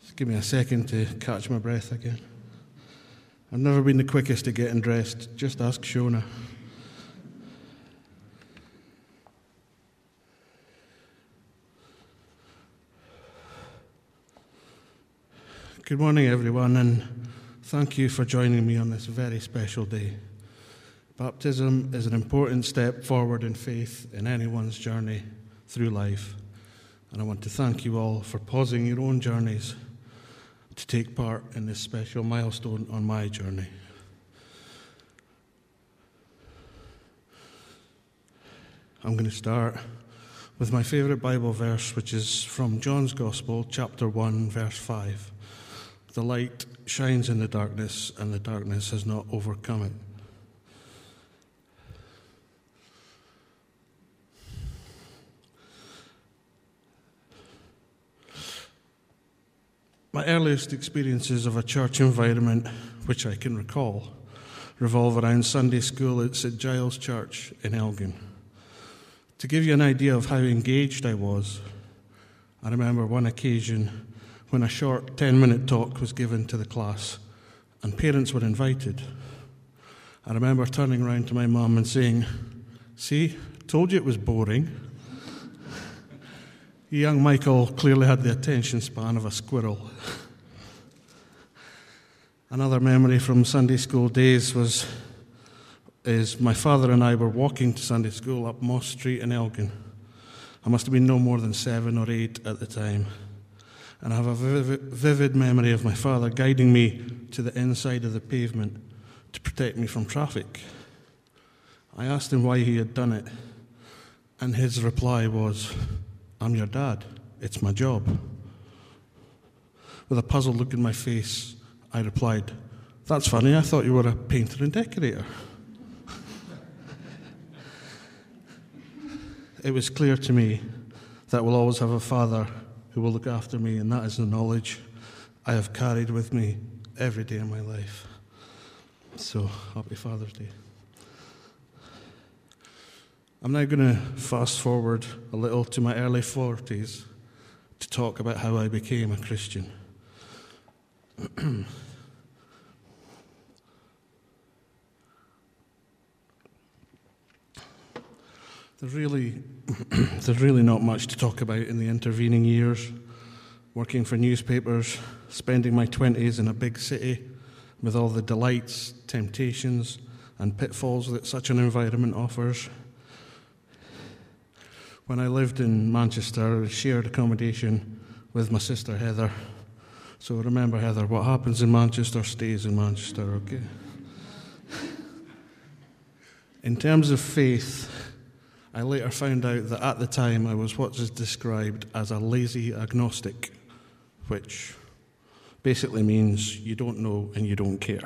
Just give me a second to catch my breath again. I've never been the quickest at getting dressed. Just ask Shona. Good morning, everyone, and thank you for joining me on this very special day. Baptism is an important step forward in faith in anyone's journey through life, and I want to thank you all for pausing your own journeys to take part in this special milestone on my journey. I'm going to start with my favourite Bible verse, which is from John's Gospel, chapter 1, verse 5. The light shines in the darkness, and the darkness has not overcome it. My earliest experiences of a church environment, which I can recall, revolve around Sunday school at St Giles Church in Elgin. To give you an idea of how engaged I was, I remember one occasion when a short 10-minute talk was given to the class and parents were invited. I remember turning around to my mum and saying, "See, told you it was boring." Young Michael clearly had the attention span of a squirrel. Another memory from Sunday school days is my father and I were walking to Sunday school up Moss Street in Elgin. I must have been no more than 7 or 8 at the time. And I have a vivid memory of my father guiding me to the inside of the pavement to protect me from traffic. I asked him why he had done it, and his reply was, "I'm your dad. It's my job." With a puzzled look in my face, I replied, "That's funny, I thought you were a painter and decorator." It was clear to me that we'll always have a father who will look after me, and that is the knowledge I have carried with me every day in my life. So, happy Father's Day. I'm now going to fast forward a little to my early 40s to talk about how I became a Christian. There's really not much to talk about in the intervening years. Working for newspapers, spending my 20s in a big city with all the delights, temptations, and pitfalls that such an environment offers. When I lived in Manchester, I shared accommodation with my sister Heather. So remember, Heather, what happens in Manchester stays in Manchester, okay? In terms of faith, I later found out that at the time I was what is described as a lazy agnostic, which basically means you don't know and you don't care.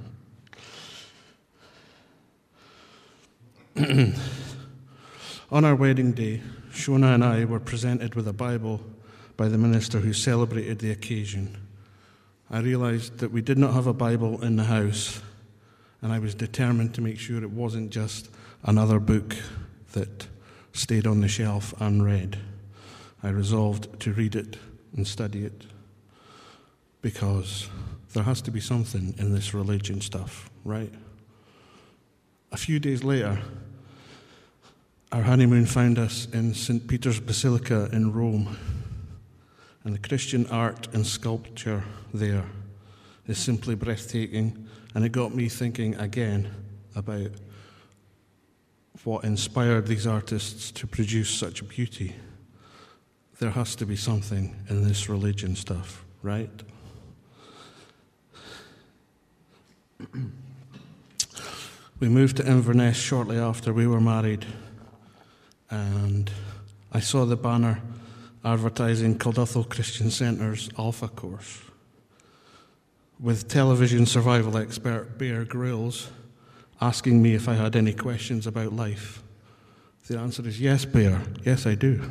On our wedding day, Shona and I were presented with a Bible by the minister who celebrated the occasion. I realised that we did not have a Bible in the house, and I was determined to make sure it wasn't just another book that stayed on the shelf unread. I resolved to read it and study it, because there has to be something in this religion stuff, right? A few days later, our honeymoon found us in St. Peter's Basilica in Rome, and the Christian art and sculpture there is simply breathtaking, and it got me thinking again about what inspired these artists to produce such beauty. There has to be something in this religion stuff, right? We moved to Inverness shortly after we were married, and I saw the banner advertising Clonduthel Christian Centre's Alpha course. With television survival expert Bear Grylls asking me if I had any questions about life. The answer is yes, Bear. Yes, I do.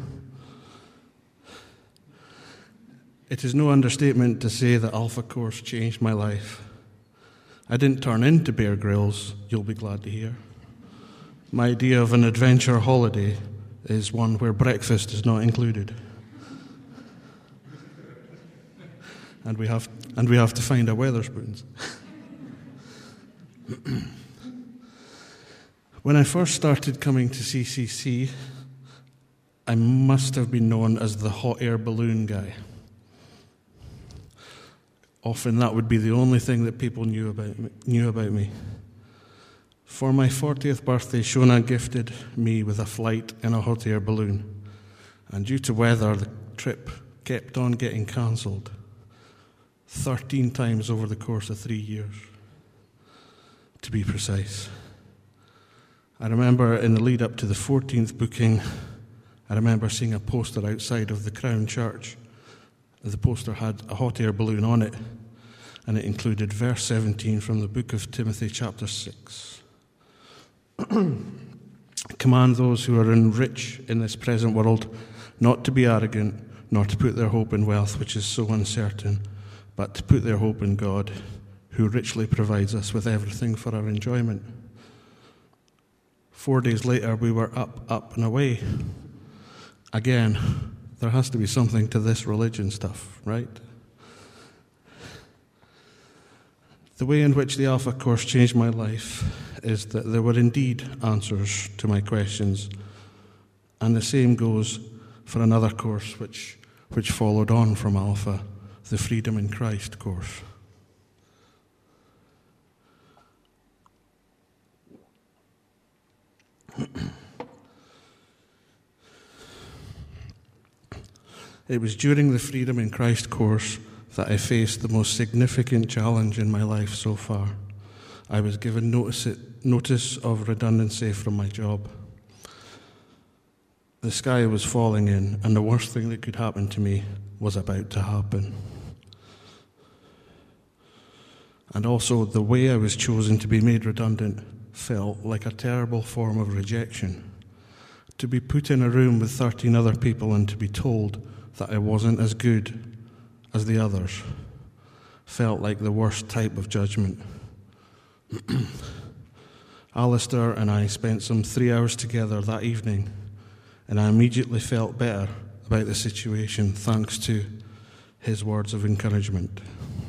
It is no understatement to say that Alpha course changed my life. I didn't turn into Bear Grylls, you'll be glad to hear. My idea of an adventure holiday is one where breakfast is not included. and we have to find our Wetherspoons. When I first started coming to CCC, I must have been known as the hot air balloon guy. Often that would be the only thing that people knew about me. For my 40th birthday, Shona gifted me with a flight in a hot air balloon. And due to weather, the trip kept on getting cancelled 13 times over the course of 3 years, to be precise. I remember in the lead up to the 14th booking, I remember seeing a poster outside of the Crown Church. The poster had a hot air balloon on it, and it included verse 17 from the book of Timothy, chapter 6. Command those who are rich in this present world not to be arrogant, nor to put their hope in wealth, which is so uncertain, but to put their hope in God, who richly provides us with everything for our enjoyment. 4 days later, we were up and away. Again, there has to be something to this religion stuff, right? The way in which the Alpha course changed my life is that there were indeed answers to my questions, and the same goes for another course which followed on from Alpha, the Freedom in Christ course. It was during the Freedom in Christ course that I faced the most significant challenge in my life so far. I was given notice of redundancy from my job. The sky was falling in, and the worst thing that could happen to me was about to happen. And also, the way I was chosen to be made redundant felt like a terrible form of rejection. To be put in a room with 13 other people and to be told that I wasn't as good as the others felt like the worst type of judgment. Alistair and I spent some 3 hours together that evening, and I immediately felt better about the situation thanks to his words of encouragement.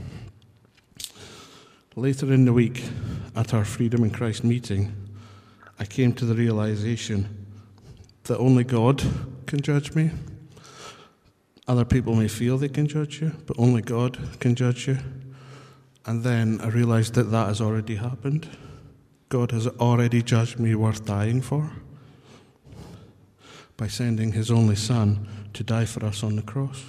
Later in the week, at our Freedom in Christ meeting, I came to the realization that only God can judge me. Other people may feel they can judge you, but only God can judge you. And then I realized that that has already happened. God has already judged me worth dying for by sending his only Son to die for us on the cross.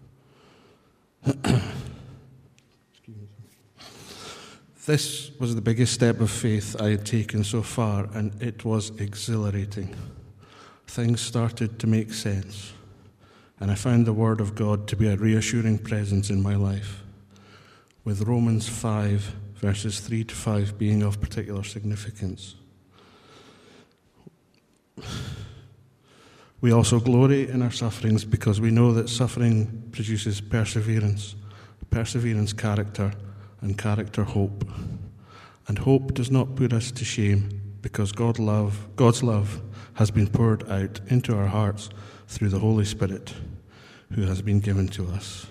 This was the biggest step of faith I had taken so far, and it was exhilarating. Things started to make sense, and I found the Word of God to be a reassuring presence in my life, with Romans 5, verses 3 to 5 being of particular significance. We also glory in our sufferings because we know that suffering produces perseverance, perseverance character, and character hope. And hope does not put us to shame because God's love has been poured out into our hearts through the Holy Spirit who has been given to us.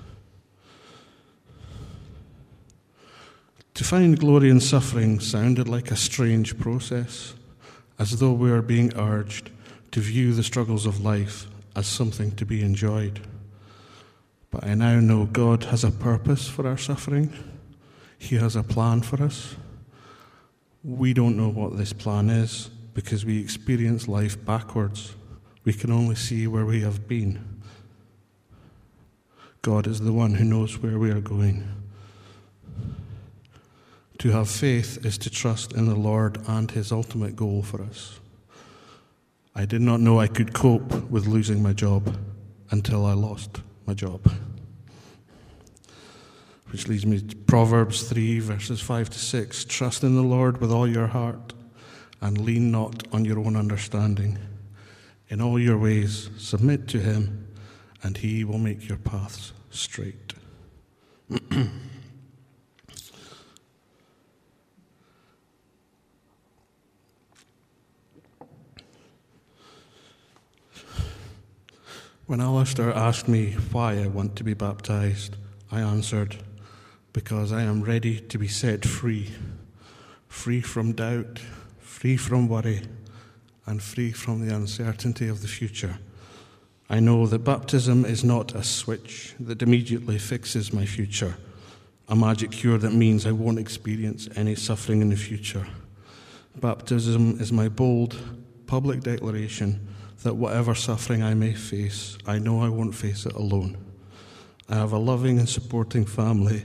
To find glory in suffering sounded like a strange process, as though we were being urged to view the struggles of life as something to be enjoyed. But I now know God has a purpose for our suffering. He has a plan for us. We don't know what this plan is because we experience life backwards. We can only see where we have been. God is the one who knows where we are going. To have faith is to trust in the Lord and his ultimate goal for us. I did not know I could cope with losing my job until I lost my job. Which leads me to Proverbs 3, verses 5 to 6. Trust in the Lord with all your heart and lean not on your own understanding. In all your ways submit to him, and he will make your paths straight. When Alistair asked me why I want to be baptized, I answered, because I am ready to be set free, free from doubt, free from worry, and free from the uncertainty of the future. I know that baptism is not a switch that immediately fixes my future, a magic cure that means I won't experience any suffering in the future. Baptism is my bold, public declaration that whatever suffering I may face, I know I won't face it alone. I have a loving and supporting family,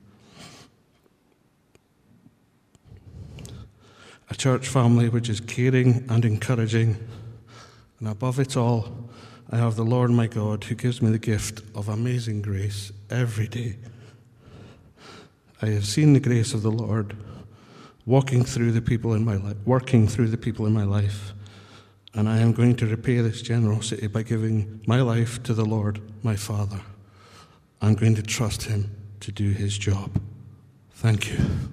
a church family which is caring and encouraging, and above it all, I have the Lord my God who gives me the gift of amazing grace every day. I have seen the grace of the Lord working through the people in my life, and I am going to repay this generosity by giving my life to the Lord, my Father. I'm going to trust him to do his job. Thank you.